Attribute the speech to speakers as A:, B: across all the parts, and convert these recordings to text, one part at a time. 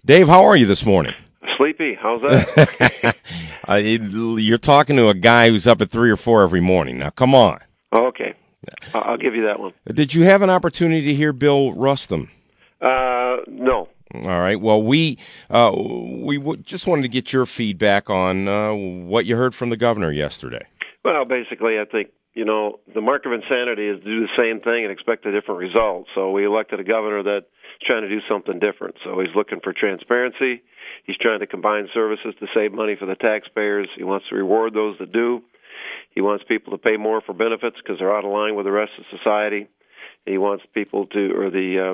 A: Dave, how are you this morning?
B: Sleepy. How's that?
A: You're talking to a guy who's up at 3 or 4 every morning. Now, come on.
B: Oh, okay. I'll give you that one.
A: Did you have an opportunity to hear Bill Rustom?
B: No.
A: All right. Well, we just wanted to get your feedback on what you heard from the governor yesterday.
B: Well, basically, I think, the mark of insanity is to do the same thing and expect a different result. So we elected a governor that's trying to do something different. So he's looking for transparency. He's trying to combine services to save money for the taxpayers. He wants to reward those that do. He wants people to pay more for benefits because they're out of line with the rest of society. He wants people to, or the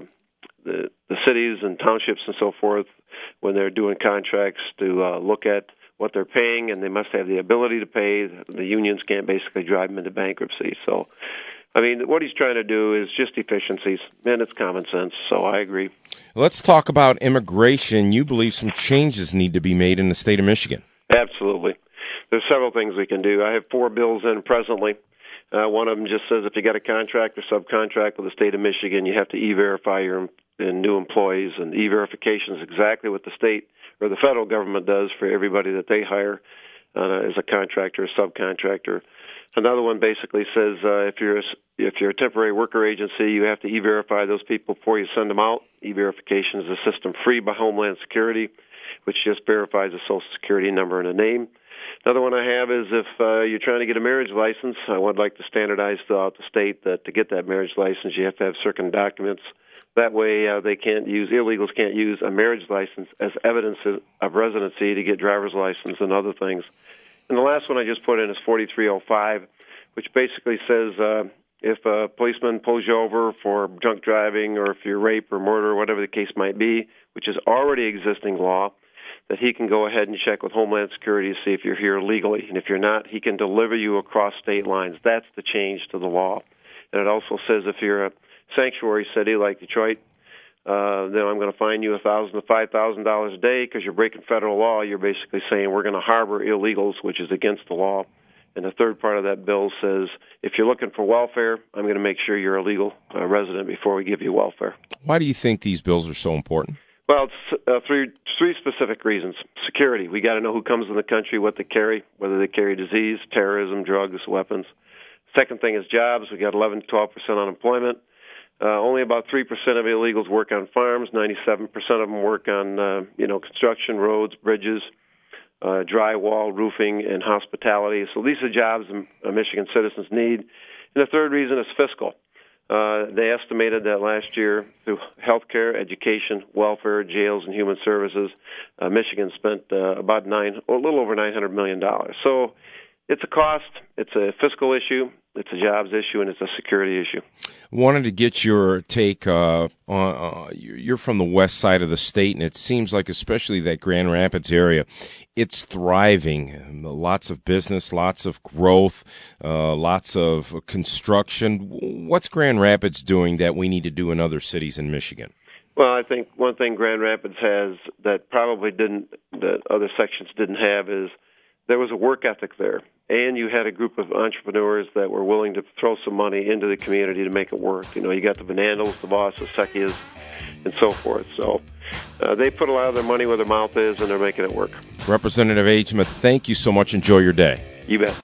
B: cities and townships and so forth, when they're doing contracts, to look at what they're paying, and they must have the ability to pay. The unions can't basically drive them into bankruptcy. So, what he's trying to do is just efficiencies, and it's common sense, so I agree.
A: Let's talk about immigration. You believe some changes need to be made in the state of Michigan.
B: Absolutely. There's several things we can do. I have 4 bills in presently. One of them just says if you got a contract or subcontract with the state of Michigan, you have to e-verify your new employees, and e-verification is exactly what the state or the federal government does for everybody that they hire as a contractor or subcontractor. Another one basically says if you're a temporary worker agency, you have to e-verify those people before you send them out. E-verification is a system free by Homeland Security, which just verifies a Social Security number and a name. Another one I have is if you're trying to get a marriage license, I would like to standardize throughout the state that to get that marriage license, you have to have certain documents. That way, illegals can't use a marriage license as evidence of residency to get driver's license and other things. And the last one I just put in is 4305, which basically says if a policeman pulls you over for drunk driving or if you're rape or murder or whatever the case might be, which is already existing law, that he can go ahead and check with Homeland Security to see if you're here legally. And if you're not, he can deliver you across state lines. That's the change to the law. And it also says if you're a sanctuary city like Detroit, then I'm going to fine you $1,000 to $5,000 a day because you're breaking federal law. You're basically saying we're going to harbor illegals, which is against the law. And the third part of that bill says if you're looking for welfare, I'm going to make sure you're a legal resident before we give you welfare.
A: Why do you think these bills are so important?
B: Well, it's three specific reasons. Security. We got to know who comes in the country, what they carry, whether they carry disease, terrorism, drugs, weapons. Second thing is jobs. We got 11 to 12% unemployment. Only about 3% of illegals work on farms. 97% of them work on, construction, roads, bridges, drywall, roofing, and hospitality. So these are jobs Michigan citizens need. And the third reason is fiscal. They estimated that last year through healthcare, education, welfare, jails, and human services, Michigan spent a little over $900 million. So it's a cost, it's a fiscal issue, it's a jobs issue, and it's a security issue.
A: Wanted to get your take on you're from the west side of the state, and it seems like especially that Grand Rapids area, it's thriving. Lots of business, lots of growth, lots of construction. What's Grand Rapids doing that we need to do in other cities in Michigan?
B: Well, I think one thing Grand Rapids has that that other sections didn't have is there was a work ethic there. And you had a group of entrepreneurs that were willing to throw some money into the community to make it work. You got the Vanandels, the Voss, the Sekias, and so forth. So they put a lot of their money where their mouth is, and they're making it work.
A: Representative Hmeth, thank you so much. Enjoy your day.
B: You bet.